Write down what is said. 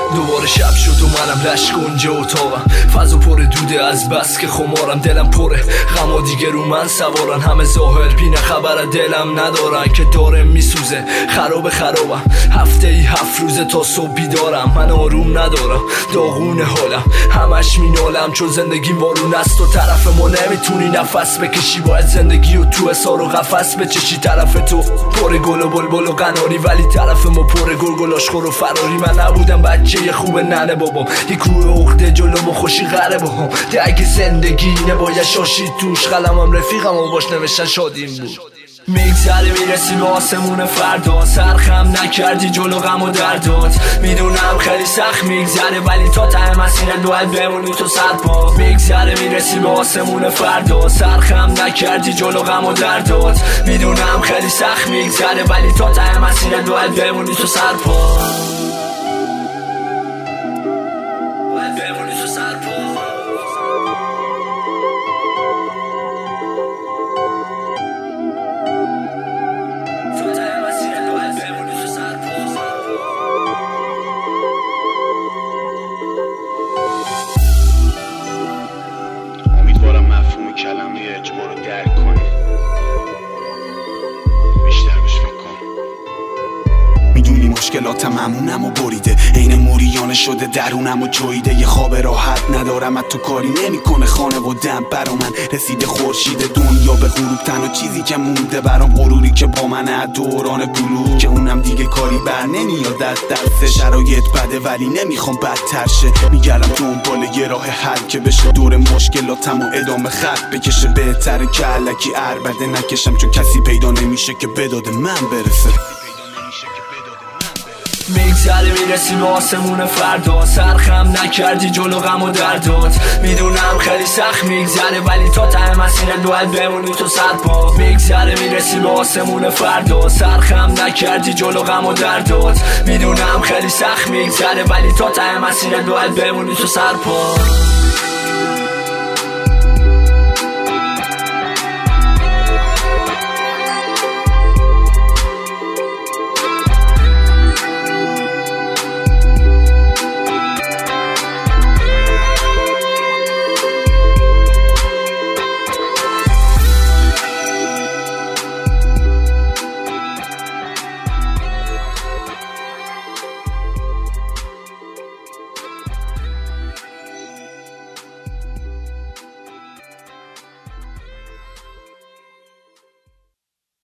دوباره شب شد و منم لش گنجه اتاقم، فضا پر دوده از بس که خمارم، دلم پره غم و دیگه رو من سوارن، همه ظاهر بی خبر دلم ندارن که داره میسوزه خرابم. هفته ای 7 روزه تا صبح بیدارم، من آروم ندارم داغون حالم، همش مینالم چون زندگیم وارون است و طرف ما نمیتونی نفس بکشی، باید زندگی و تو اثار و قفس بچشی. طرف تو پر گل و بلبل و قناری ولی طرف ما پر گل آشخور و فراری. من نبودم بچه خوب ننه بابام، یه کوه عقده جلو با خوشی غره باهم، اگه زندگی نباید شاشید توش، قلمم رفیقم و باش نوشتن شادیم بود. میگذره میرسی به آسمون فردا، سرخم نکردی جلو غم و دردات، میدونم خیلی سخت میگذره ولی تا ته مسیرت باید بمونی تو صد پا. میگذره میرسی به آسمون فردا، سرخم نکردی جلو غم و دردات، میدونم خیلی سخت میگذره ولی تا ته مسیرت باید بمونی تو صد پا. باید بمونی تو صد پا. امیدوارم مفهوم کلمه اجبار رو درک کنی، بیشتر بهش فکر کن. میدونی مشکلاتم همونم و بریده، عین موریانه شده درونم و جویده، یه خواب راحت ندارم از تو کاری نمیکنه، خانه و دم برا من رسیده خورشید، دنیا به غروب تنها چیزی که مونده برام غروری که با منه از دوران بلوغ، که اونم دیگه کاری بر نمیاد از دست، شرایط بده ولی نمیخوام بدتر شه، میگردم دنبال یه راه حل که بشه دور مشکلاتم و ادامه خط بکشه، بهتره که الکی عربده نکشم چون کسی پیدا نمیشه که بداد من برسه. میگذره میرسی به آسمون فردا، سرخم نکردی جلو غم و دردات، میدونم خیلی سخت میگذره ولی تا ته مسیرت باید بمونی تو صد پا. میگذره میرسی به آسمون فردا، سرخم نکردی جلو غم و دردات، میدونم خیلی سخت میگذره ولی تا ته مسیرت باید بمونی تو صد پا.